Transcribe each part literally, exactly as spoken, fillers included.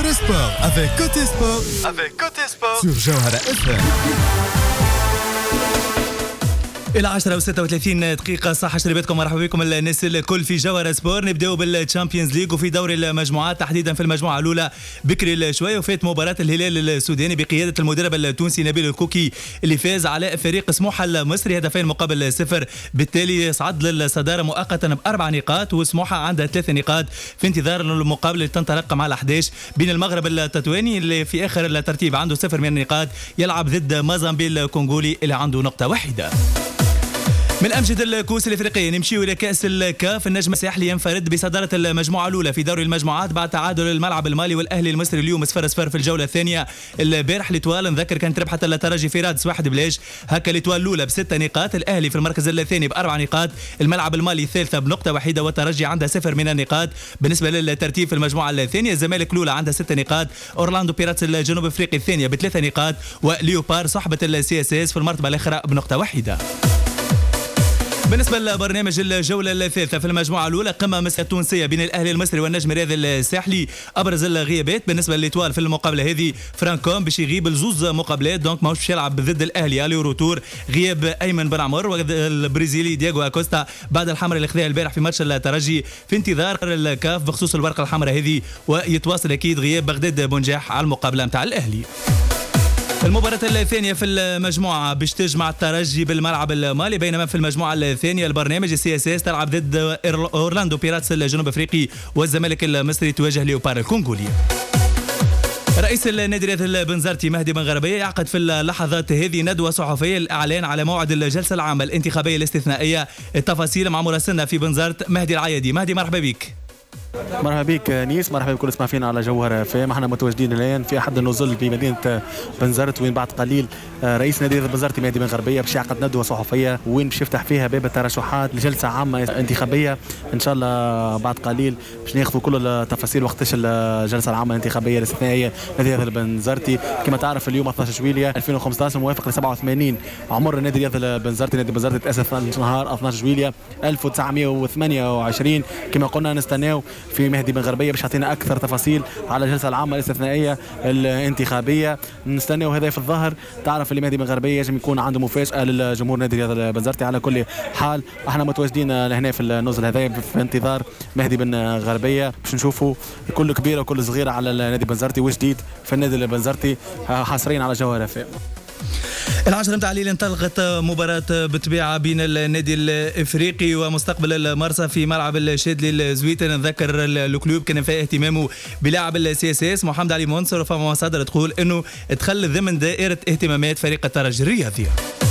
Jawhara Sport avec Côté Sport, avec Côté Sport sur Jawhara F M. إلى عشرة وستة وثلاثين دقيقة صح شربتكم. مرحبا بكم الناس الكل في جوهرة سبور. نبداو بالتشامبيونز ليج وفي دوري المجموعات تحديدا في المجموعة الأولى بكري شوية وفات مباراة الهلال السوداني بقيادة المدرب التونسي نبيل الكوكي اللي فاز على فريق سموحة المصري هدفين مقابل صفر، بالتالي صعد للصدارة مؤقتا بأربع نقاط وسموحة عندها ثلاث نقاط في انتظار المقابلة اللي تنطلق مع الأحد عشر بين المغرب التطواني اللي في آخر الترتيب عنده صفر من النقاط يلعب ضد مازامبيل الكونغولي اللي عنده نقطة واحدة. من أمجد الكؤوس الإفريقية نمشيو إلى كأس الكاف. النجم الساحلي ينفرد بصدارة المجموعة الأولى في دوري المجموعات بعد تعادل الملعب المالي والأهلي المصري اليوم صفر صفر في الجولة الثانية. البارح ليتوال نذكر كانت ربحت الترجي في رادس واحد بلاش، هكا ليتوال الأولى بستة نقاط، الأهلي في المركز الثاني بأربع نقاط، الملعب المالي الثالثة بنقطة واحدة والترجي عندها صفر من النقاط. بالنسبة للترتيب في المجموعة الثانية الزمالك الأولى عندها ست نقاط، أورلاندو بيراتس الجنوب أفريقي الثانية بثلاث نقاط، وليوبار صاحبة السي اس اس في المرتبة الأخرى بنقطة واحدة. بالنسبة لبرنامج الجولة الثالثة في المجموعة الأولى قمة مسا التونسية بين الأهلي المصري والنجم الرياضي الساحلي. أبرز الغيابات بالنسبة للإيطوال في المقابلة هذه فرانكوم باش يغيب الزوز مقابلات دونك ماهوش باش يلعب ضد الأهلي الي وروتور. غياب أيمن بن عمر والبرازيلي دياغو أكوستا بعد الحمراء اللي خذاها البارح في ماتش الترجي في انتظار الكاف بخصوص الورقة الحمراء هذه، ويتواصل أكيد غياب بغداد بنجاح على المقابلة متاع الأهلي. المباراة الثانية في المجموعة باش تجمع الترجي بالملعب المالي، بينما في المجموعة الثانية البرنامج السي اس اس تلعب ضد أورلاندو بيراتس الجنوب أفريقي والزمالك المصري تواجه ليوبار الكونغولي. رئيس النادي الرياضي البنزرتي مهدي بن غربية يعقد في اللحظات هذه ندوة صحفية للإعلان على موعد الجلسة العامة الانتخابية الاستثنائية. التفاصيل مع مراسلنا في بنزرت مهدي العيادي. مهدي مرحبا بك. مرحبا بك نيس، مرحبا بكل اسمع فينا على جوهرة فام. احنا متواجدين الان في احد النزل بمدينه بنزرت وين بعد قليل رئيس نادي البنزرتي مهدي بن غربية باش يعقد ندوه صحفيه وين باش يفتح فيها باب الترشحات لجلسه عامه انتخابيه ان شاء الله بعد قليل باش ناخذوا كل التفاصيل وقتاش الجلسه العامه الانتخابيه الاستثنائيه نادي البنزرتي. كما تعرف اليوم اثناش جويلية ألفين وخمسطاش موافق ل سبعة وثمانين عمر النادي الرياضي البنزرتي. نادي البنزرتي تاسس نهار اثناش جويلية ألف وتسعمائة وثمانية وعشرين. كما قلنا نستناو في مهدي بن غربية باش يعطينا اكثر تفاصيل على الجلسه العامه الاستثنائيه الانتخابيه. نستناو هذا في الظهر. تعرف اللي مهدي بن غربية يجب يكون عنده مفاجاه للجمهور نادي الرياضي البنزرتي. على كل حال احنا متواجدين لهنا في النزل هذا في انتظار مهدي بن غربية باش نشوفوا كل كبيره وكل صغيره على النادي البنزرتي وجديد في النادي البنزرتي حاصرين على جوهرة فام. العشرة متاع الليل انطلقت مباراة بطبيعة بين النادي الافريقي ومستقبل المرسى في ملعب الشادلي الزويتة. نذكر الكلوب كان فيه اهتمامه بلاعب السي اس اس محمد علي منصور، فما مصادر تقول انه دخل ضمن دائرة اهتمامات فريق الترجي الرياضي.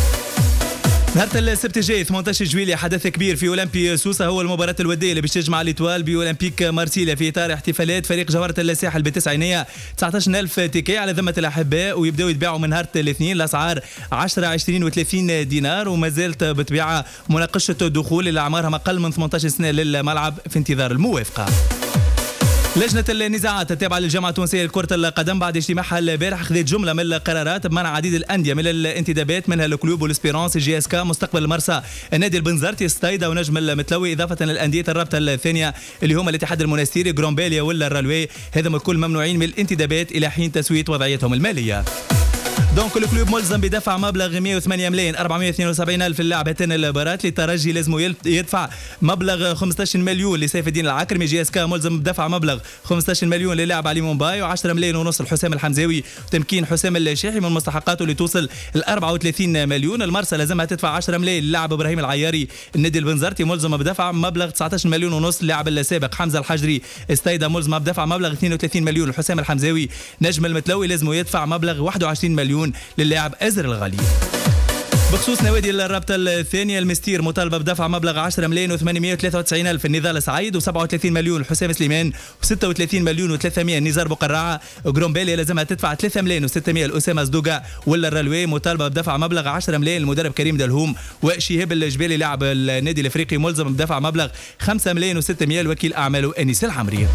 نهار السبت الجاي ثمانية عشر جويلية حدث كبير في أولمبي سوسة، هو المباراة الودية اللي باش تجمع ليتوال بأولمبيك مارسيليا في إطار احتفالات فريق جوهرة الساحل بالتسعينية. تسعة عشر ألف تيكي على ذمة الأحباء ويبداو يتباعوا من نهار الاثنين. الأسعار عشرة عشرين وثلاثين دينار وما زالت بطبيعة مناقشة الدخول اللي أعمارها أقل من ثمانية عشر سنة للملعب في انتظار الموافقة. لجنة النزاعات التابعة للجامعة التونسية لكرة القدم بعد اجتماعها البارح أخذت جملة من القرارات بمنع عديد الأندية من الانتدابات منها الكلوب والإسبيرانس جي اس كا مستقبل المرسى النادي البنزرتي ستايدا ونجم المتلوي، إضافة للأندية الرابطة الثانية اللي هم الاتحاد المنستيري جرومباليا ولا الرلوي، هذا كل ممنوعين من الانتدابات إلى حين تسوية وضعيتهم المالية. دونك الكلوب ملزم بدفع مبلغ مئة وثمانية ملايين أربعمائة واثنين وسبعين ألف للاعب هاتين المباريات. للترجي لازم يدفع مبلغ خمسة عشر مليون لسيف الدين العكرمي. جي اس كا ملزم بدفع مبلغ خمسة عشر مليون للاعب علي مومباي و10 ملايين ونص لحسام الحمزاوي وتمكين حسام الشاحي من مستحقاته اللي توصل ل أربعة وثلاثين مليون. المرسى لازمها تدفع عشرة ملايين للاعب ابراهيم العياري. النادي البنزرتي ملزم بدفع مبلغ تسعة عشر مليون ونص للاعب السابق حمزه الحجري. استايدا ملزم بدفع مبلغ اثنين وثلاثين مليون لحسام الحمزاوي. نجم المتلوي لازم يدفع مبلغ واحد وعشرين مليون للاعب أزر الغالي. بخصوص نوادي الرابطة الثانية المستير مطالبة بدفع مبلغ عشرة ملايين وثمانمائة وثلاثة وتسعين ألف النضال سعيد وسبعة وثلاثين مليون حسام سليمان وستة وثلاثين مليون وثلاثمائة نزار بقراعة. جرومباليا لازمها تدفع ثلاثة ملايين وستمائة لأسامة زدوقة ولا الرلوي مطالبة بدفع مبلغ عشرة ملايين المدرب كريم دلهوم. وشهاب الجبالي لاعب النادي الافريقي ملزم بدفع مبلغ خمسة ملايين وستمائة لوكيل أعماله أنيس العمري.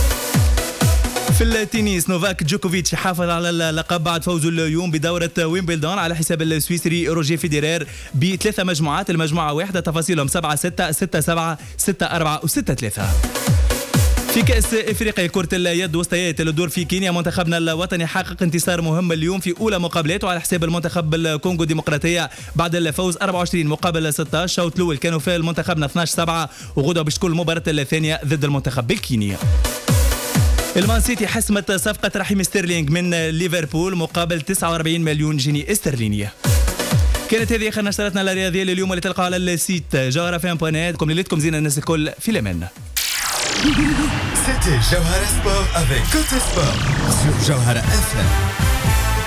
في التنس نوفاك جوكوفيتش حافظ على اللقب بعد فوزه اليوم بدورة ويمبلدون على حساب السويسري روجيه فيدرير بثلاثة مجموعات. المجموعة واحدة تفاصيلهم سبعة ستة ستة سبعة ستة أربعة وستة ثلاثة. في كأس إفريقيا كرة اليد وسطيات الدور في كينيا، منتخبنا الوطني حقق انتصار مهم اليوم في أولى مقابلاته على حساب المنتخب الكونغو الديمقراطية بعد الفوز أربعة وعشرين مقابل ستة عشر. الشوط الأول كانوا فيه المنتخبنا اثني عشر سبعة، وغدا باش تكون المباراة الثانية ضد المنتخب الكيني. المان سيتي حسمت صفقة رحيم ستيرلينغ من ليفربول مقابل تسعة وأربعين مليون جنيه استرلينية. كانت هذه آخر نشرتنا الرياضية لليوم اللي تلقاها على السيت جوهرة فان بوان نت. كم ليلتكم زينة الناس الكل في الأمان. C'était Jawhara Sport avec Côté Sport sur Jawhara F M.